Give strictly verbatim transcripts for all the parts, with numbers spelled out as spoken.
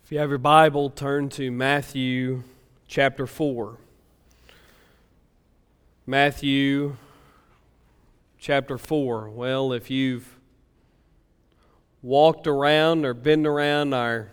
If you have your Bible, turn to Matthew chapter four. Matthew chapter four. Well, if you've walked around or been around our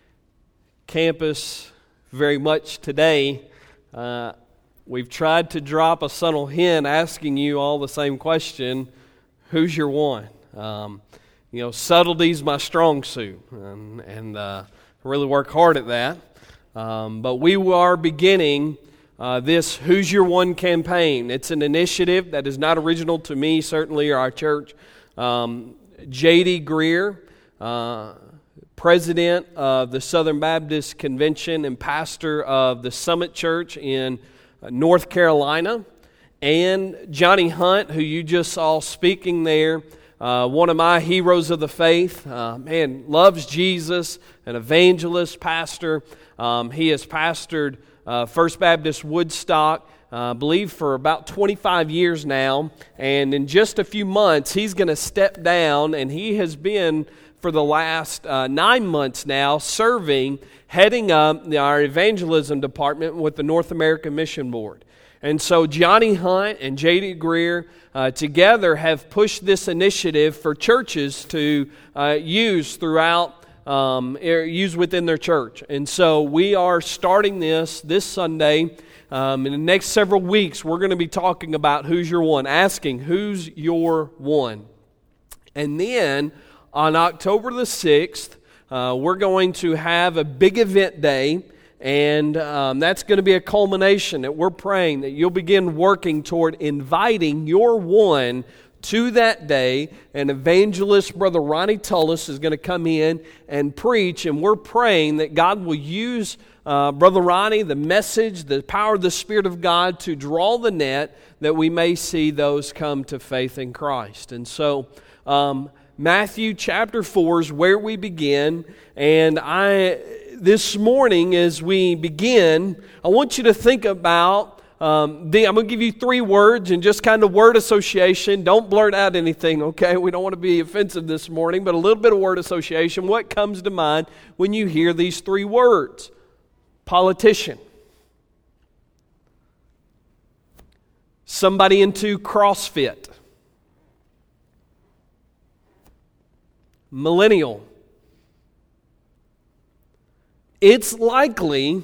campus very much today, uh, we've tried to drop a subtle hint asking you all the same question: who's your one? Um, you know, subtlety's my strong suit, and, and uh, I really work hard at that. Um, but we are beginning uh, this Who's Your One campaign. It's an initiative that is not original to me, certainly, or our church. Um, J D Greer, uh, president of the Southern Baptist Convention and pastor of the Summit Church in North Carolina, and Johnny Hunt, who you just saw speaking there, uh, one of my heroes of the faith, uh, man, loves Jesus, an evangelist, pastor. Um, he has pastored uh, First Baptist Woodstock, uh, I believe, for about twenty-five years now, and in just a few months, he's going to step down, and he has been, for the last uh, nine months now, serving, heading up the, our evangelism department with the North American Mission Board. And so Johnny Hunt and J D Greer uh, together have pushed this initiative for churches to uh, use throughout, um, use within their church. And so we are starting this this Sunday. Um, in the next several weeks, we're going to be talking about who's your one, asking who's your one. And then on October the sixth, uh, we're going to have a big event day. And um, that's going to be a culmination that we're praying that you'll begin working toward inviting your one to that day. And evangelist Brother Ronnie Tullis is going to come in and preach. And we're praying that God will use uh, Brother Ronnie, the message, the power of the Spirit of God to draw the net that we may see those come to faith in Christ. And so um, Matthew chapter four is where we begin. And I... This morning, as we begin, I want you to think about, um, the, I'm going to give you three words and just kind of word association. Don't blurt out anything, okay? We don't want to be offensive this morning, but a little bit of word association. What comes to mind when you hear these three words? Politician. Somebody into CrossFit. Millennial. It's likely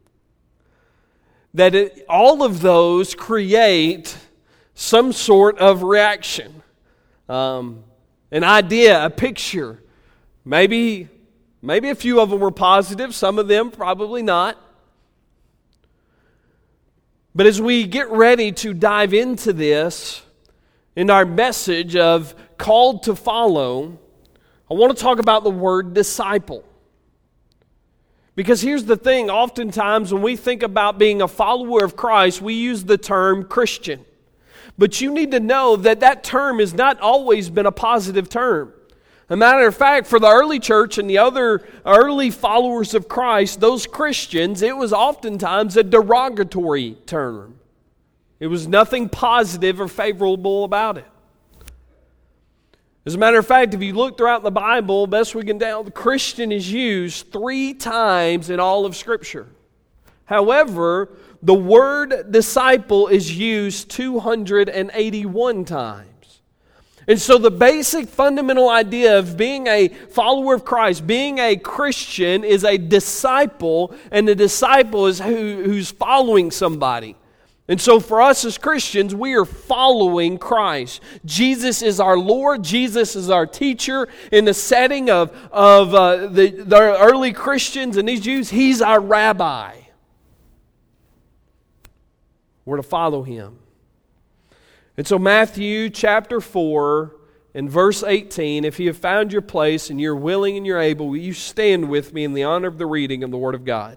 that it, all of those create some sort of reaction, um, an idea, a picture. Maybe, maybe a few of them were positive, some of them probably not. But as we get ready to dive into this, in our message of called to follow, I want to talk about the word disciple. Because here's the thing, oftentimes when we think about being a follower of Christ, we use the term Christian. But you need to know that that term has not always been a positive term. As a matter of fact, for the early church and the other early followers of Christ, those Christians, it was oftentimes a derogatory term. It was nothing positive or favorable about it. As a matter of fact, if you look throughout the Bible, best we can tell, the Christian is used three times in all of Scripture. However, the word disciple is used two hundred eighty-one times. And so the basic fundamental idea of being a follower of Christ, being a Christian, is a disciple, and the disciple is who, who's following somebody. And so for us as Christians, we are following Christ. Jesus is our Lord. Jesus is our teacher. In the setting of, of uh, the, the early Christians and these Jews, He's our rabbi. We're to follow Him. And so Matthew chapter four and verse eighteen, if you have found your place and you're willing and you're able, will you stand with me in the honor of the reading of the Word of God?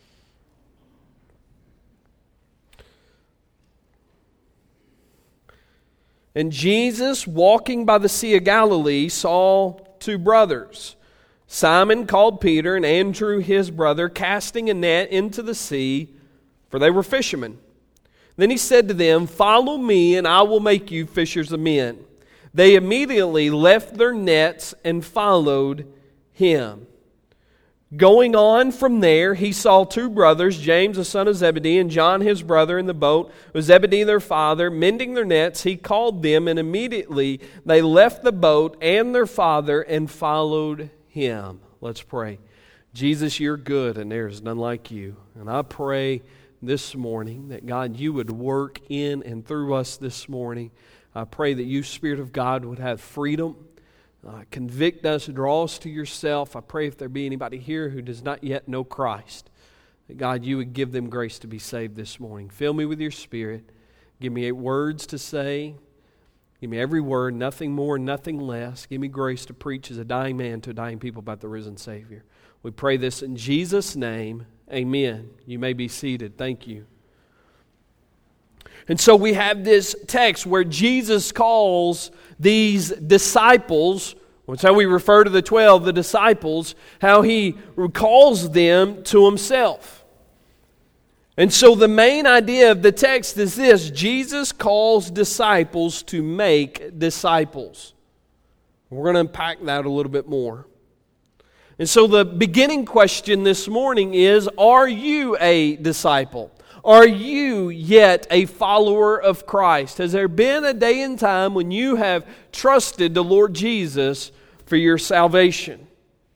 And Jesus, walking by the Sea of Galilee, saw two brothers, Simon called Peter and Andrew his brother, casting a net into the sea, for they were fishermen. Then he said to them, "Follow me, and I will make you fishers of men." They immediately left their nets and followed him. Going on from there, he saw two brothers, James the son of Zebedee and John his brother, in the boat with Zebedee their father, mending their nets. He called them, and immediately they left the boat and their father and followed him. Let's pray. Jesus, you're good, and there's none like you. And I pray this morning that, God, you would work in and through us this morning. I pray that you, Spirit of God, would have freedom. Uh, convict us, draw us to yourself. I pray if there be anybody here who does not yet know Christ, that God, you would give them grace to be saved this morning. Fill me with your Spirit. Give me words to say. Give me every word, nothing more, nothing less. Give me grace to preach as a dying man to a dying people about the risen Savior. We pray this in Jesus' name. Amen. You may be seated. Thank you. And so we have this text where Jesus calls these disciples, which is how we refer to the twelve, the disciples, how he calls them to himself. And so the main idea of the text is this: Jesus calls disciples to make disciples. We're going to unpack that a little bit more. And so the beginning question this morning is, are you a disciple? Are you yet a follower of Christ? Has there been a day and time when you have trusted the Lord Jesus for your salvation?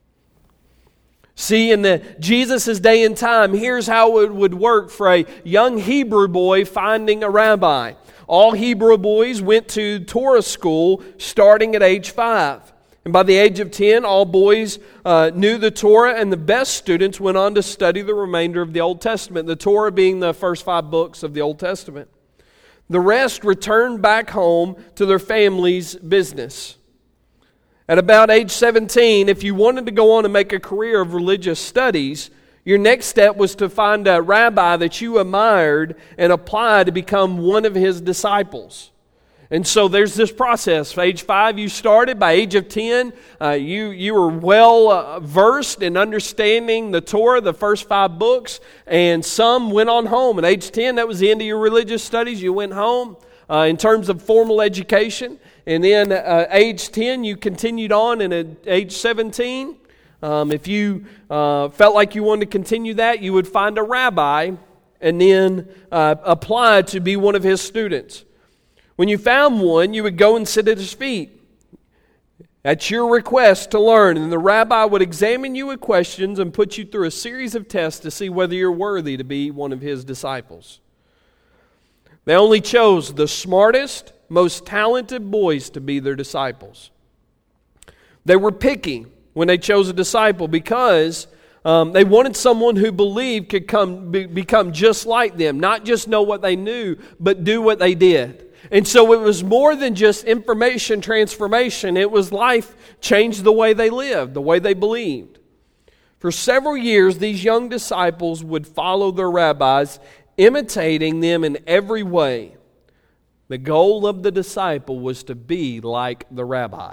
See, in the Jesus' day and time, here's how it would work for a young Hebrew boy finding a rabbi. All Hebrew boys went to Torah school starting at age five. And by the age of ten, all boys uh, knew the Torah, and the best students went on to study the remainder of the Old Testament, the Torah being the first five books of the Old Testament. The rest returned back home to their family's business. At about age seventeen, if you wanted to go on and make a career of religious studies, your next step was to find a rabbi that you admired and apply to become one of his disciples. And so there's this process. Age five, you started. By age of ten, uh, you, you were well uh, versed in understanding the Torah, the first five books, and some went on home. At age ten, that was the end of your religious studies. You went home uh, in terms of formal education. And then uh, age ten, you continued on. And at age seventeen, um, if you uh, felt like you wanted to continue that, you would find a rabbi and then uh, apply to be one of his students. When you found one, you would go and sit at his feet at your request to learn. And the rabbi would examine you with questions and put you through a series of tests to see whether you're worthy to be one of his disciples. They only chose the smartest, most talented boys to be their disciples. They were picky when they chose a disciple because um, they wanted someone who believed could come be, become just like them. Not just know what they knew, but do what they did. And so it was more than just information transformation. It was life changed the way they lived, the way they believed. For several years, these young disciples would follow their rabbis, imitating them in every way. The goal of the disciple was to be like the rabbi.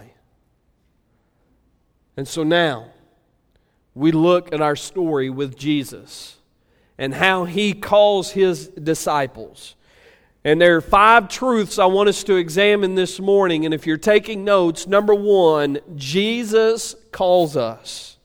And so now, we look at our story with Jesus and how he calls his disciples. And there are five truths I want us to examine this morning. And if you're taking notes, number one, Jesus calls us.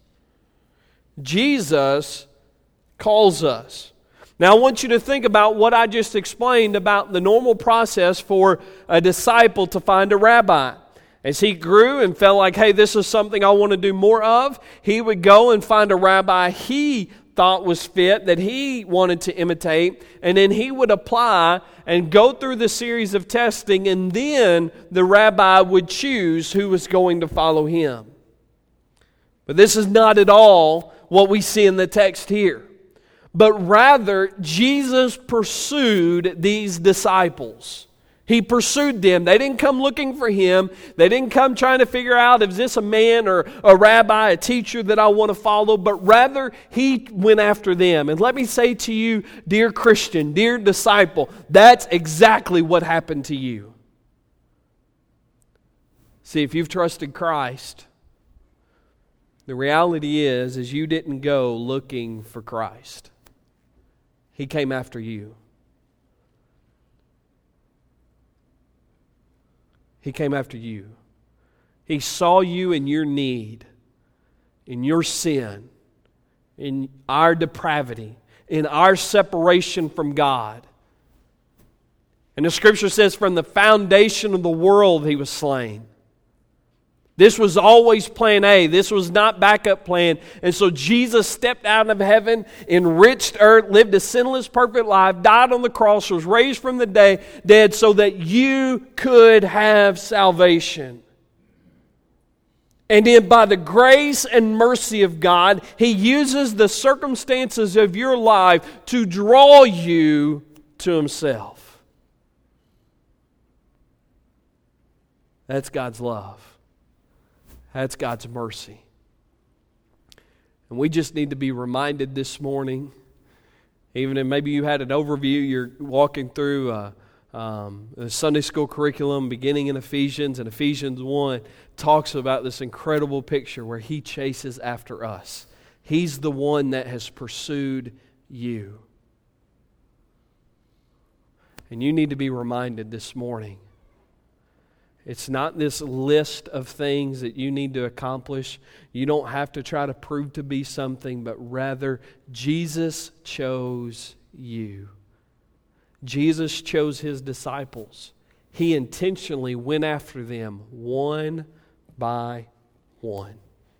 Jesus calls us. Now I want you to think about what I just explained about the normal process for a disciple to find a rabbi. As he grew and felt like, hey, this is something I want to do more of, he would go and find a rabbi he thought was fit, that he wanted to imitate, and then he would apply and go through the series of testing, and then the rabbi would choose who was going to follow him. But this is not at all what we see in the text here. But rather, Jesus pursued these disciples. He pursued them. They didn't come looking for him. They didn't come trying to figure out, is this a man or a rabbi, a teacher that I want to follow? But rather, he went after them. And let me say to you, dear Christian, dear disciple, that's exactly what happened to you. See, if you've trusted Christ, the reality is, is you didn't go looking for Christ. He came after you. He came after you. He saw you in your need, in your sin, in our depravity, in our separation from God. And the Scripture says, from the foundation of the world He was slain. This was always plan A. This was not backup plan. And so Jesus stepped out of heaven, enriched earth, lived a sinless, perfect life, died on the cross, was raised from the day, dead so that you could have salvation. And then by the grace and mercy of God, He uses the circumstances of your life to draw you to Himself. That's God's love. That's God's mercy. And we just need to be reminded this morning, even if maybe you had an overview, you're walking through uh, um, the Sunday school curriculum beginning in Ephesians, and Ephesians one talks about this incredible picture where He chases after us. He's the one that has pursued you. And you need to be reminded this morning, it's not this list of things that you need to accomplish. You don't have to try to prove to be something, but rather Jesus chose you. Jesus chose His disciples. He intentionally went after them one by one.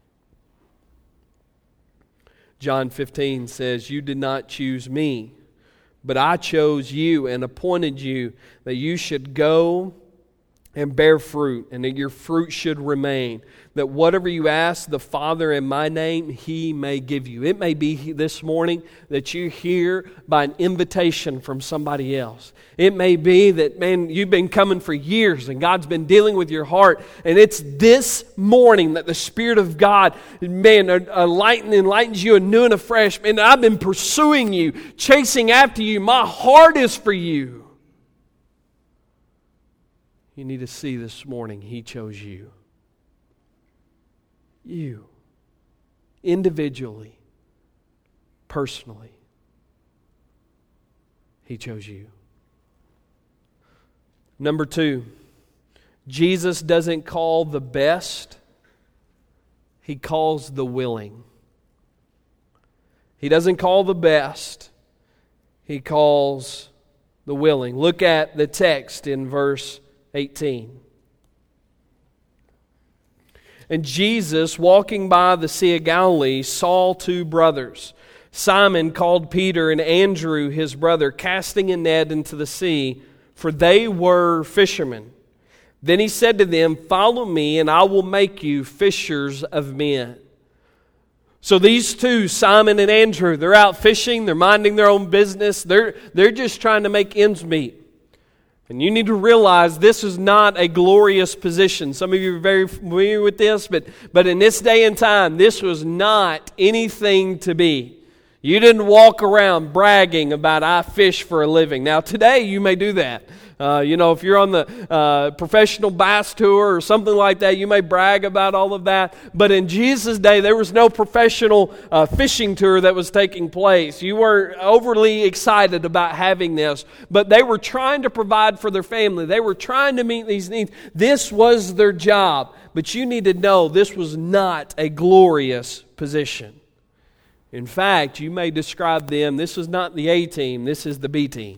John fifteen says, "You did not choose me, but I chose you and appointed you that you should go and bear fruit, and that your fruit should remain, that whatever you ask the Father in my name, He may give you." It may be this morning that you're here by an invitation from somebody else. It may be that, man, you've been coming for years and God's been dealing with your heart, and it's this morning that the Spirit of God, man, enlightens, enlightens you anew and afresh. Man, I've been pursuing you, chasing after you. My heart is for you. You need to see this morning, He chose you. You. Individually. Personally. He chose you. Number two, Jesus doesn't call the best. He calls the willing. He doesn't call the best. He calls the willing. Look at the text in verse eighteen. "And Jesus, walking by the Sea of Galilee, saw two brothers, Simon called Peter and Andrew his brother, casting a net into the sea, for they were fishermen. Then He said to them, 'Follow me, and I will make you fishers of men.'" So these two, Simon and Andrew, they're out fishing, they're minding their own business, they're, they're just trying to make ends meet. And you need to realize this is not a glorious position. Some of you are very familiar with this, but, but in this day and time, this was not anything to be. You didn't walk around bragging about, "I fish for a living." Now today you may do that. Uh, you know, if you're on the uh, professional bass tour or something like that, you may brag about all of that. But in Jesus' day, there was no professional uh, fishing tour that was taking place. You weren't overly excited about having this. But they were trying to provide for their family. They were trying to meet these needs. This was their job. But you need to know this was not a glorious position. In fact, you may describe them, this is not the A team, this is the B team.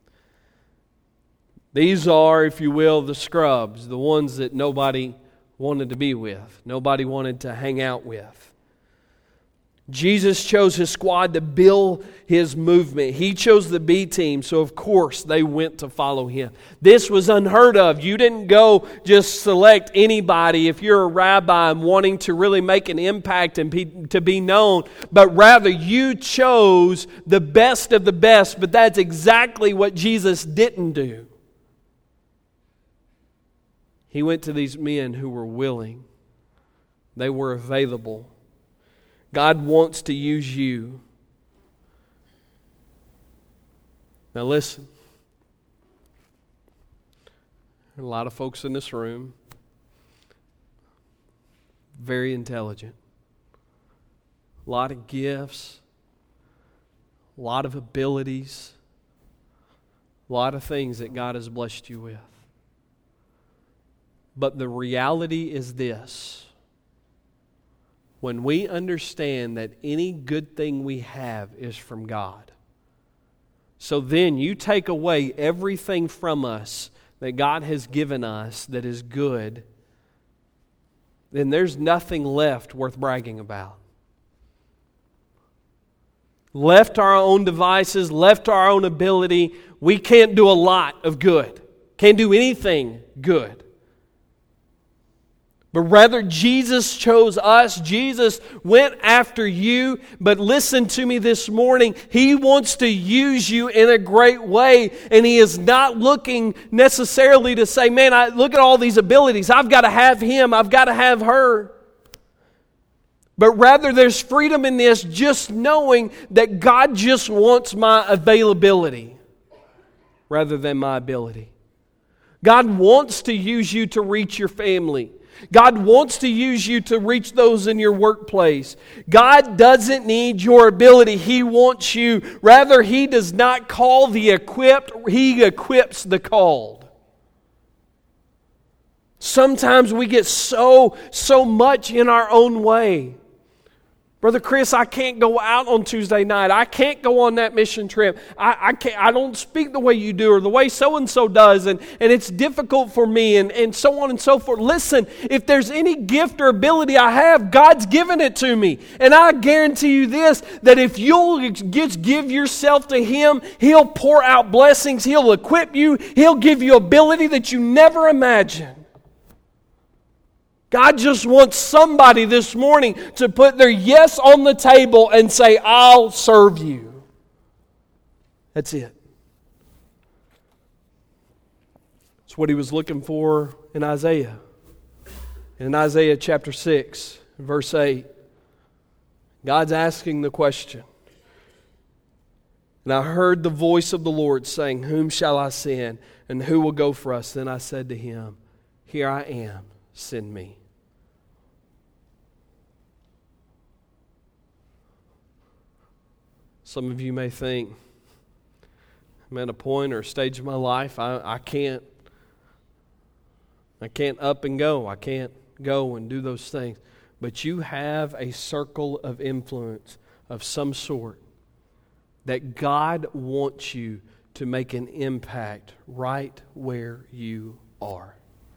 These are, if you will, the scrubs, the ones that nobody wanted to be with, nobody wanted to hang out with. Jesus chose His squad to build His movement. He chose the B team, so of course they went to follow Him. This was unheard of. You didn't go just select anybody if you're a rabbi and wanting to really make an impact and be, to be known, but rather you chose the best of the best, but that's exactly what Jesus didn't do. He went to these men who were willing. They were available. God wants to use you. Now listen. There are a lot of folks in this room, very intelligent. A lot of gifts, a lot of abilities, a lot of things that God has blessed you with. But the reality is this: when we understand that any good thing we have is from God. So then you take away everything from us that God has given us that is good, then there's nothing left worth bragging about. Left to our own devices, left to our own ability, we can't do a lot of good. Can't do anything good. But rather, Jesus chose us. Jesus went after you. But listen to me this morning. He wants to use you in a great way. And He is not looking necessarily to say, man, I look at all these abilities. I've got to have him. I've got to have her. But rather, there's freedom in this, just knowing that God just wants my availability rather than my ability. God wants to use you to reach your family. God wants to use you to reach those in your workplace. God doesn't need your ability. He wants you. Rather, He does not call the equipped. He equips the called. Sometimes we get so, so much in our own way. Brother Chris, I can't go out on Tuesday night. I can't go on that mission trip. I, I can't. I don't speak the way you do or the way so-and-so does, and, and it's difficult for me, and, and so on and so forth. Listen, if there's any gift or ability I have, God's given it to me. And I guarantee you this, that if you'll just give yourself to Him, He'll pour out blessings. He'll equip you. He'll give you ability that you never imagined. God just wants somebody this morning to put their yes on the table and say, I'll serve you. That's it. It's what He was looking for in Isaiah. In Isaiah chapter six, verse eight, God's asking the question. And I heard the voice of the Lord saying, whom shall I send, and who will go for us? Then I said to Him, here I am, send me. Some of you may think, I'm at a point or a stage of my life, I, I can't, I can't up and go. I can't go and do those things. But you have a circle of influence of some sort that God wants you to make an impact right where you are.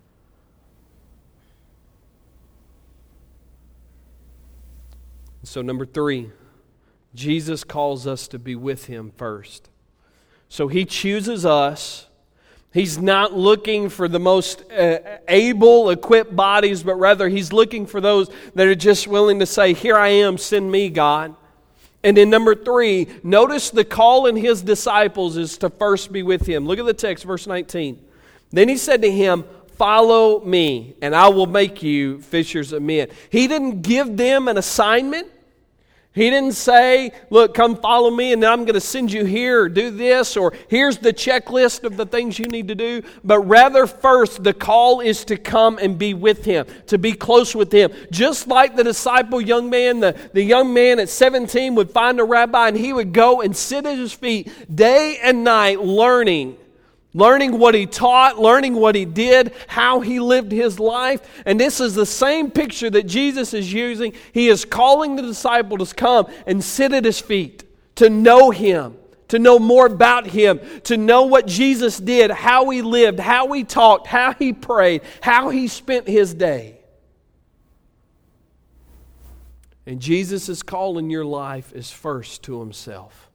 So number three, Jesus calls us to be with Him first. So He chooses us. He's not looking for the most uh, able, equipped bodies, but rather He's looking for those that are just willing to say, here I am, send me, God. And then number three, notice the call in His disciples is to first be with Him. Look at the text, verse nineteen. Then He said to him, follow me, and I will make you fishers of men. He didn't give them an assignment. He didn't say, look, come follow me and then I'm going to send you here or do this, or here's the checklist of the things you need to do. But rather first, the call is to come and be with Him, to be close with Him. Just like the disciple young man, the, the young man at seventeen would find a rabbi and he would go and sit at his feet day and night learning. Learning what he taught, learning what he did, how he lived his life. And this is the same picture that Jesus is using. He is calling the disciples to come and sit at His feet, to know Him, to know more about Him, to know what Jesus did, how He lived, how He talked, how He prayed, how He spent His day. And Jesus' call in your life is first to Himself.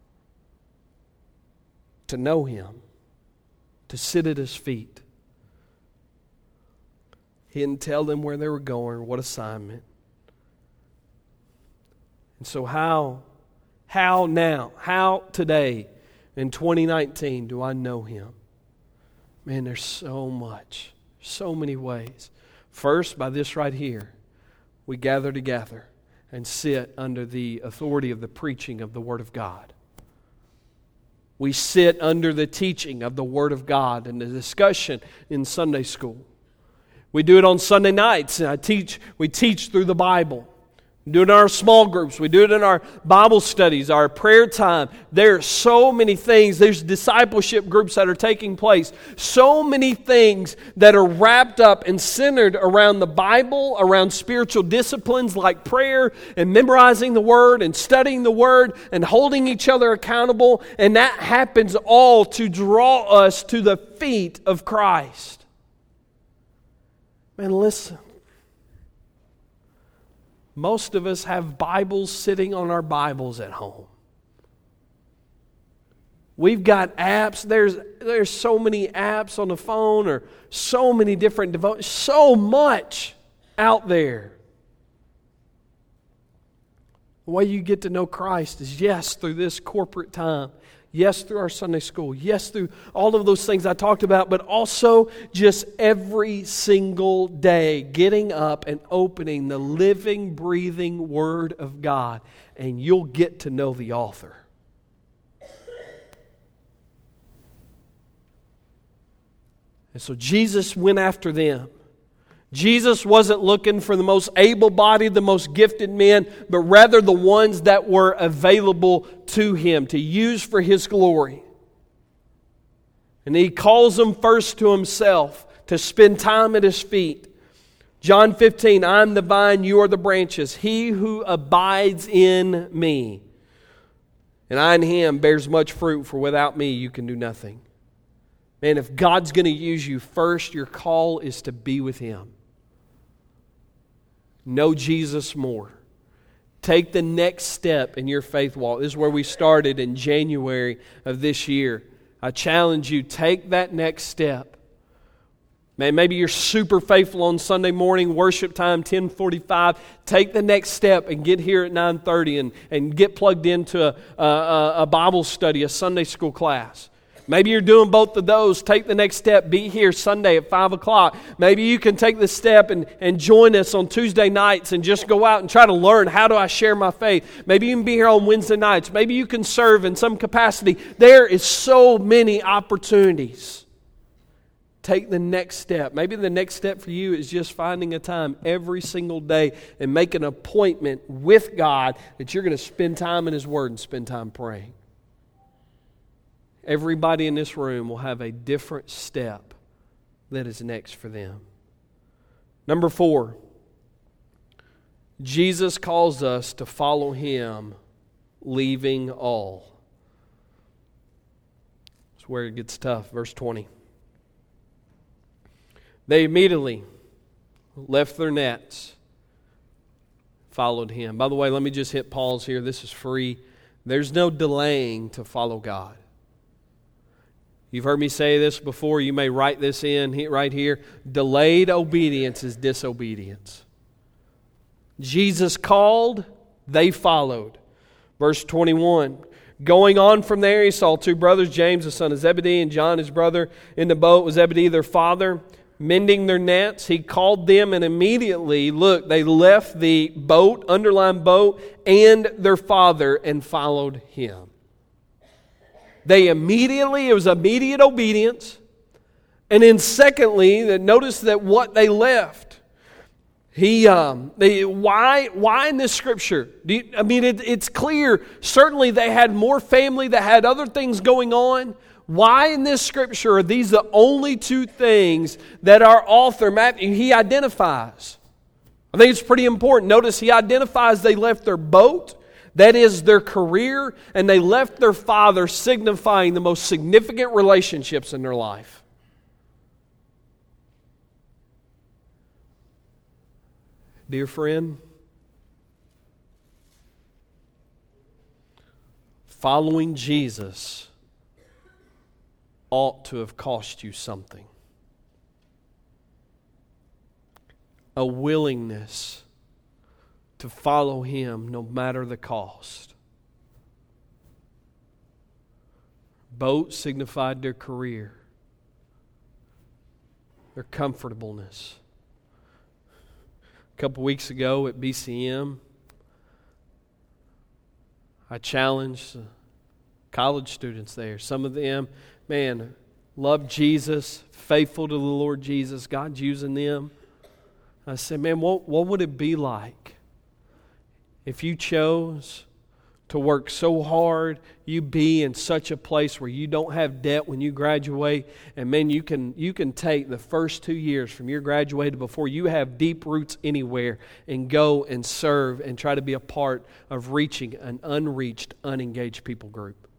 To know Him. To sit at His feet. He didn't tell them where they were going, what assignment. And so how, how now, how today in twenty nineteen do I know Him? Man, there's so much, so many ways. First, by this right here, we gather together and sit under the authority of the preaching of the Word of God. We sit under the teaching of the Word of God and the discussion in Sunday school. We do it on Sunday nights. And I teach. We teach through the Bible. We do it in our small groups. We do it in our Bible studies, our prayer time. There are so many things. There's discipleship groups that are taking place. So many things that are wrapped up and centered around the Bible, around spiritual disciplines like prayer and memorizing the Word and studying the Word and holding each other accountable. And that happens all to draw us to the feet of Christ. Man, listen. Most of us have Bibles sitting on our Bibles at home. We've got apps. There's, there's so many apps on the phone, or so many different devotions. So much out there. The way you get to know Christ is, yes, through this corporate time. Yes, through our Sunday school. Yes, through all of those things I talked about, but also just every single day getting up and opening the living, breathing Word of God, and you'll get to know the author. And so Jesus went after them. Jesus wasn't looking for the most able-bodied, the most gifted men, but rather the ones that were available to Him to use for His glory. And He calls them first to Himself to spend time at His feet. John fifteen, I am the vine, you are the branches. He who abides in me, and I in Him, bears much fruit, for without me you can do nothing. Man, if God's going to use you, first your call is to be with Him. Know Jesus more. Take the next step in your faith walk. This is where we started in January of this year. I challenge you, take that next step. Man, maybe you're super faithful on Sunday morning, worship time, ten forty-five. Take the next step and get here at nine thirty and, and get plugged into a, a, a Bible study, a Sunday school class. Maybe you're doing both of those. Take the next step. Be here Sunday at five o'clock. Maybe you can take the step and, and join us on Tuesday nights and just go out and try to learn, how do I share my faith? Maybe you can be here on Wednesday nights. Maybe you can serve in some capacity. There is so many opportunities. Take the next step. Maybe the next step for you is just finding a time every single day and make an appointment with God that you're going to spend time in His Word and spend time praying. Everybody in this room will have a different step that is next for them. Number four, Jesus calls us to follow Him, leaving all. That's where it gets tough. Verse twenty. They immediately left their nets, followed Him. By the way, let me just hit pause here. This is free. There's no delaying to follow God. You've heard me say this before. You may write this in right here. Delayed obedience is disobedience. Jesus called, they followed. Verse twenty-one. Going on from there, He saw two brothers, James the son of Zebedee and John his brother, in the boat with Zebedee their father, mending their nets. He called them, and immediately, look, they left the boat, underlined boat, and their father, and followed Him. They immediately, it was immediate obedience. And then secondly, that notice that what they left. He, um, they, why, why in this scripture? Do you, I mean, it, it's clear. Certainly they had more family that had other things going on. Why in this scripture are these the only two things that our author, Matthew, he identifies? I think it's pretty important. Notice he identifies they left their boat. That is their career, and they left their father, signifying the most significant relationships in their life. Dear friend, following Jesus ought to have cost you something. A willingness to follow Him no matter the cost. Boat signified their career, their comfortableness. A couple weeks ago at B C M, I challenged college students there. Some of them, man, love Jesus, faithful to the Lord Jesus. God's using them. I said, man, what, what would it be like if you chose to work so hard, you be in such a place where you don't have debt when you graduate, and man, you can you can take the first two years from your graduated before you have deep roots anywhere and go and serve and try to be a part of reaching an unreached, unengaged people group.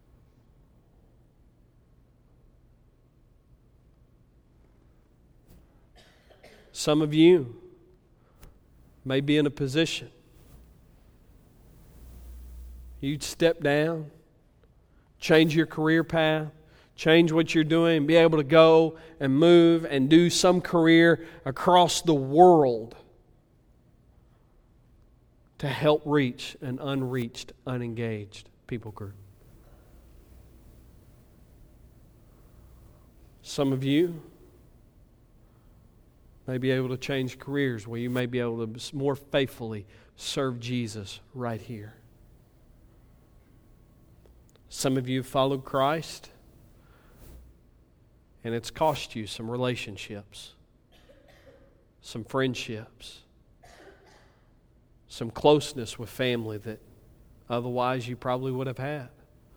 Some of you may be in a position you'd step down, change your career path, change what you're doing, and be able to go and move and do some career across the world to help reach an unreached, unengaged people group. Some of you may be able to change careers where you may be able to more faithfully serve Jesus right here. Some of you have followed Christ, and it's cost you some relationships, some friendships, some closeness with family that otherwise you probably would have had.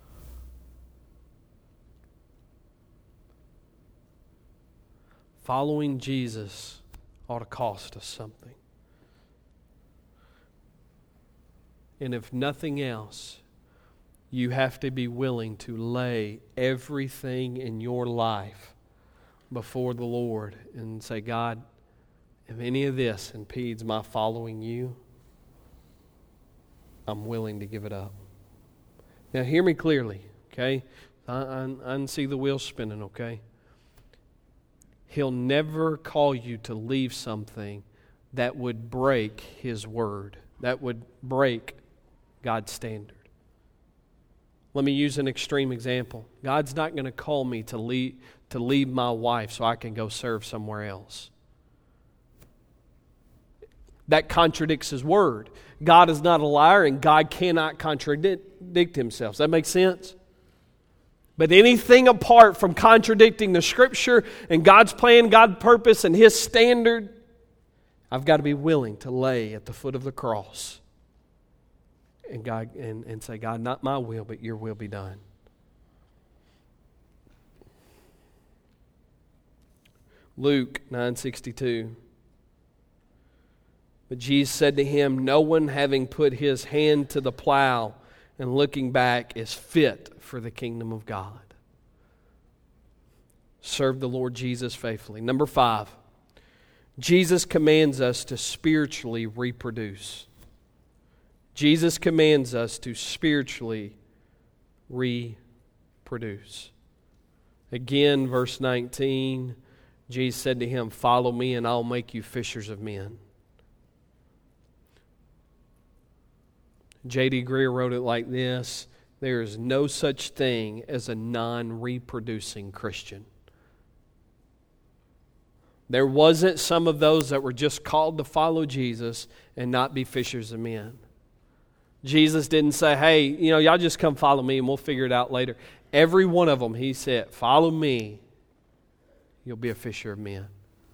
Following Jesus ought to cost us something. And if nothing else, you have to be willing to lay everything in your life before the Lord and say, God, if any of this impedes my following you, I'm willing to give it up. Now hear me clearly, okay? I, I, I can see the wheels spinning, okay? He'll never call you to leave something that would break His word, that would break God's standard. Let me use an extreme example. God's not going to call me to leave, to leave my wife so I can go serve somewhere else. That contradicts His word. God is not a liar, and God cannot contradict Himself. Does that make sense? But anything apart from contradicting the Scripture and God's plan, God's purpose, and His standard, I've got to be willing to lay at the foot of the cross and God and, and say, God, not my will, but your will be done. Luke nine sixty-two. But Jesus said to him, no one having put his hand to the plow and looking back is fit for the kingdom of God. Serve the Lord Jesus faithfully. Number five, Jesus commands us to spiritually reproduce. Jesus commands us to spiritually reproduce. Again, verse nineteen, Jesus said to him, follow me and I'll make you fishers of men. J D Greear wrote it like this: there is no such thing as a non-reproducing Christian. There wasn't some of those that were just called to follow Jesus and not be fishers of men. Jesus didn't say, hey, you know, y'all just come follow me and we'll figure it out later. Every one of them, He said, follow me, you'll be a fisher of men.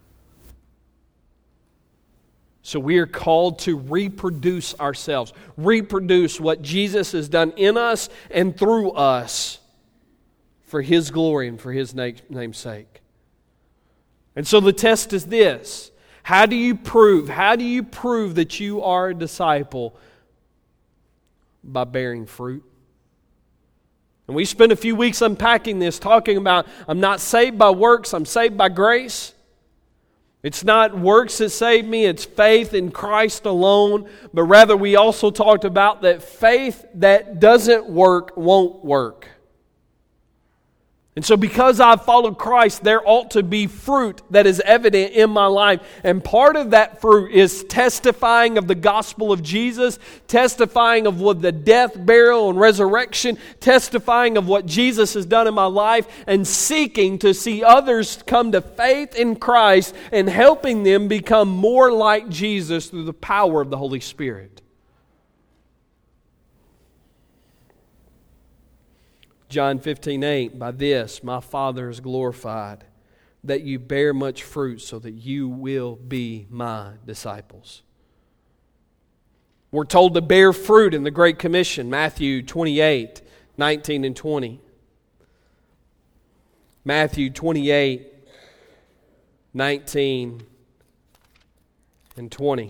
So we are called to reproduce ourselves, reproduce what Jesus has done in us and through us for His glory and for His name's sake. And so the test is this: how do you prove, how do you prove that you are a disciple? By bearing fruit. And we spent a few weeks unpacking this, talking about I'm not saved by works, I'm saved by grace. It's not works that save me, it's faith in Christ alone. But rather we also talked about that faith that doesn't work won't work. And so because I've followed Christ, there ought to be fruit that is evident in my life. And part of that fruit is testifying of the gospel of Jesus, testifying of what the death, burial, and resurrection, testifying of what Jesus has done in my life, and seeking to see others come to faith in Christ and helping them become more like Jesus through the power of the Holy Spirit. John fifteen eight, by this my Father is glorified, that you bear much fruit so that you will be my disciples. We're told to bear fruit in the Great Commission, Matthew twenty-eight, nineteen and twenty. Matthew twenty-eight, nineteen and twenty.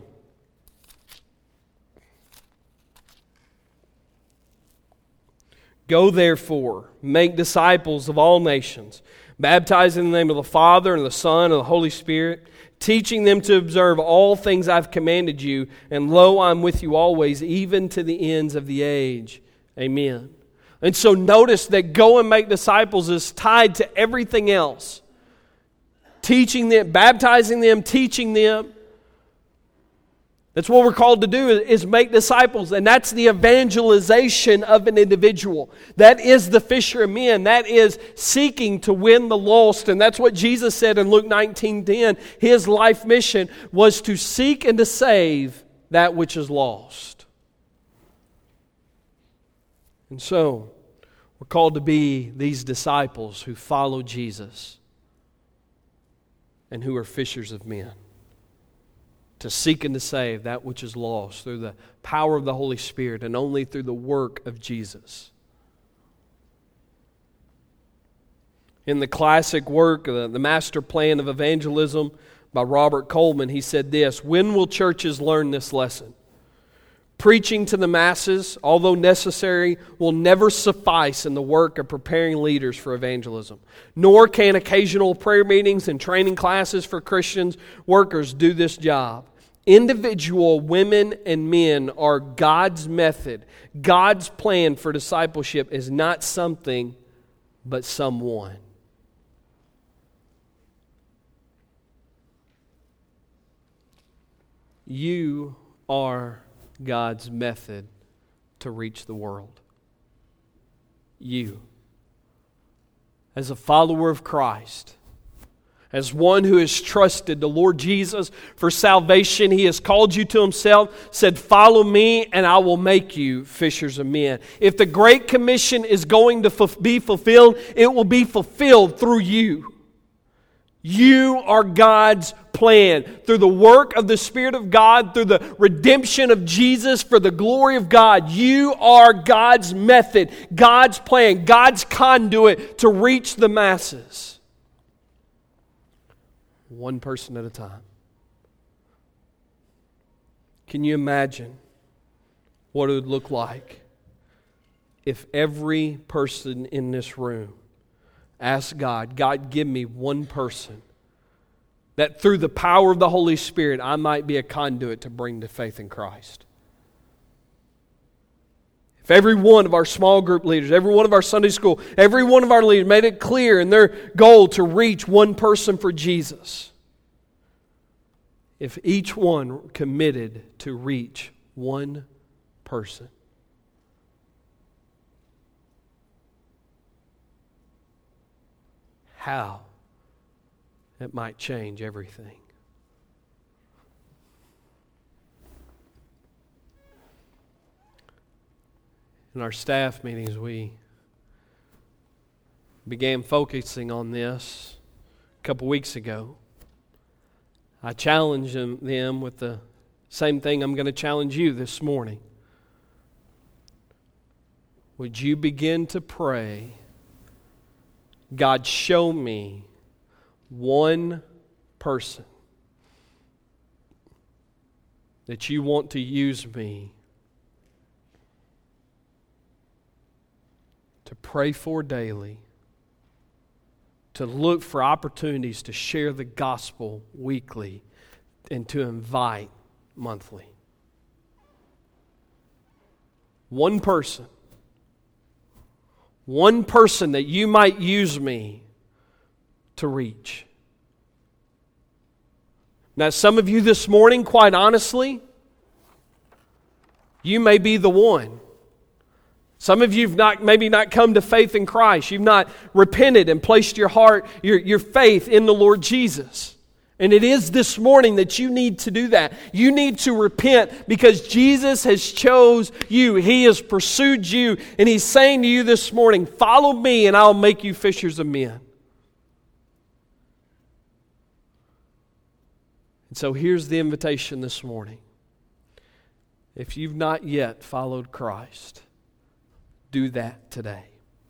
Go therefore, make disciples of all nations, baptizing in the name of the Father and the Son and the Holy Spirit, teaching them to observe all things I've commanded you, and lo, I'm with you always, even to the ends of the age. Amen. And so notice that go and make disciples is tied to everything else. Teaching them, baptizing them, teaching them. That's what we're called to do, is make disciples. And that's the evangelization of an individual. That is the fisher of men. That is seeking to win the lost. And that's what Jesus said in Luke nineteen ten. His life mission was to seek and to save that which is lost. And so, we're called to be these disciples who follow Jesus and who are fishers of men. To seek and to save that which is lost through the power of the Holy Spirit and only through the work of Jesus. In the classic work, The Master Plan of Evangelism by Robert Coleman, he said this: when will churches learn this lesson? Preaching to the masses, although necessary, will never suffice in the work of preparing leaders for evangelism. Nor can occasional prayer meetings and training classes for Christians workers do this job. Individual women and men are God's method. God's plan for discipleship is not something, but someone. You are God's method to reach the world. You, as a follower of Christ, as one who has trusted the Lord Jesus for salvation, He has called you to Himself, said, follow me and I will make you fishers of men. If the Great Commission is going to be fulfilled, it will be fulfilled through you. You are God's plan. Through the work of the Spirit of God, through the redemption of Jesus for the glory of God, you are God's method, God's plan, God's conduit to reach the masses. One person at a time. Can you imagine what it would look like if every person in this room asked God, God, give me one person that through the power of the Holy Spirit I might be a conduit to bring to faith in Christ? If every one of our small group leaders, every one of our Sunday school, every one of our leaders made it clear in their goal to reach one person for Jesus. If each one committed to reach one person. How it might change everything. In our staff meetings, we began focusing on this a couple weeks ago. I challenged them, them with the same thing I'm going to challenge you this morning. Would you begin to pray, God, show me one person that you want to use me to pray for daily, to look for opportunities to share the gospel weekly, and to invite monthly. One person. One person that you might use me to reach. Now, some of you this morning, quite honestly, you may be the one. Some of you have not, maybe not come to faith in Christ. You've not repented and placed your heart, your, your faith in the Lord Jesus. And it is this morning that you need to do that. You need to repent because Jesus has chose you. He has pursued you. And He's saying to you this morning, follow me and I'll make you fishers of men. And so here's the invitation this morning. If you've not yet followed Christ, do that today.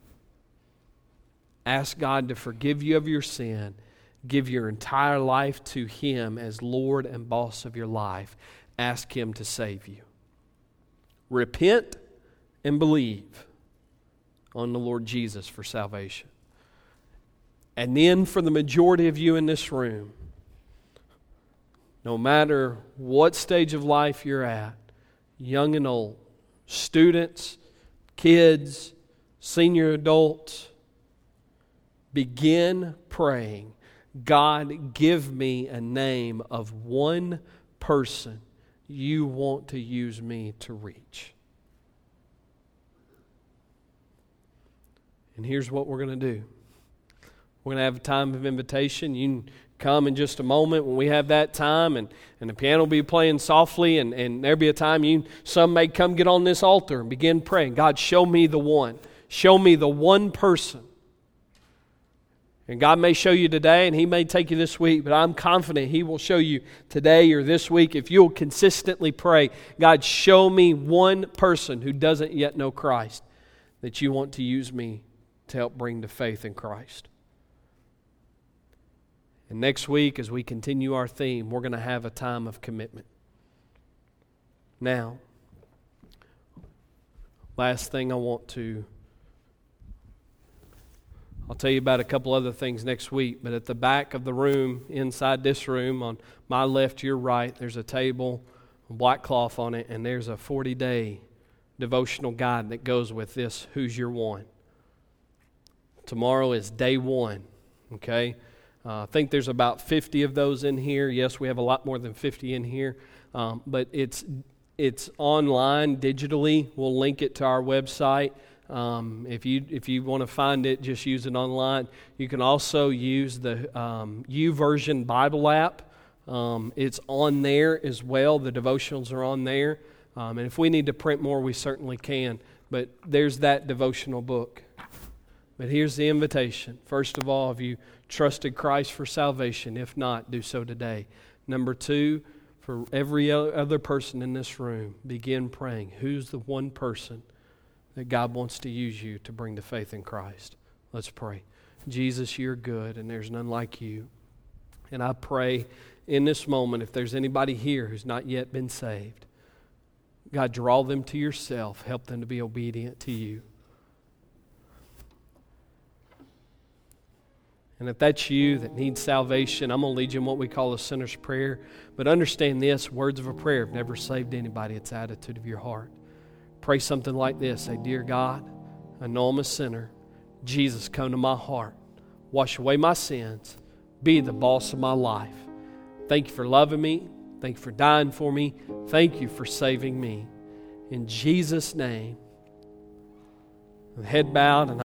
Ask God to forgive you of your sin. Give your entire life to Him as Lord and boss of your life. Ask Him to save you. Repent and believe on the Lord Jesus for salvation. And then for the majority of you in this room, no matter what stage of life you're at, young and old, students, kids, senior adults, begin praying, God, give me a name of one person you want to use me to reach. And here's what we're going to do. We're going to have a time of invitation. You can come in just a moment when we have that time, and, and the piano will be playing softly, and, and there'll be a time you some may come get on this altar and begin praying. God, show me the one. Show me the one person. And God may show you today, and He may take you this week, but I'm confident He will show you today or this week if you'll consistently pray, God, show me one person who doesn't yet know Christ that you want to use me to help bring to faith in Christ. And next week, as we continue our theme, we're going to have a time of commitment. Now, last thing I want to I'll tell you about a couple other things next week, but at the back of the room, inside this room, on my left, your right, there's a table, a black cloth on it, and there's a forty-day devotional guide that goes with this, Who's Your One? Tomorrow is day one, okay? Uh, I think there's about fifty of those in here. Yes, we have a lot more than fifty in here, um, but it's it's online digitally. We'll link it to our website. Um, if you if you want to find it, just use it online. You can also use the um, YouVersion Bible app. Um, it's on there as well. The devotionals are on there. Um, and if we need to print more, we certainly can. But there's that devotional book. But here's the invitation. First of all, have you trusted Christ for salvation? If not, do so today. Number two, for every other person in this room, begin praying. Who's the one person that God wants to use you to bring to faith in Christ? Let's pray. Jesus, you're good, and there's none like you. And I pray in this moment, if there's anybody here who's not yet been saved, God, draw them to yourself. Help them to be obedient to you. And if that's you that needs salvation, I'm going to lead you in what we call a sinner's prayer. But understand this, words of a prayer have never saved anybody. It's the attitude of your heart. Pray something like this. Say, Dear God, I know I'm a sinner. Jesus, come to my heart. Wash away my sins. Be the boss of my life. Thank you for loving me. Thank you for dying for me. Thank you for saving me. In Jesus' name, with head bowed and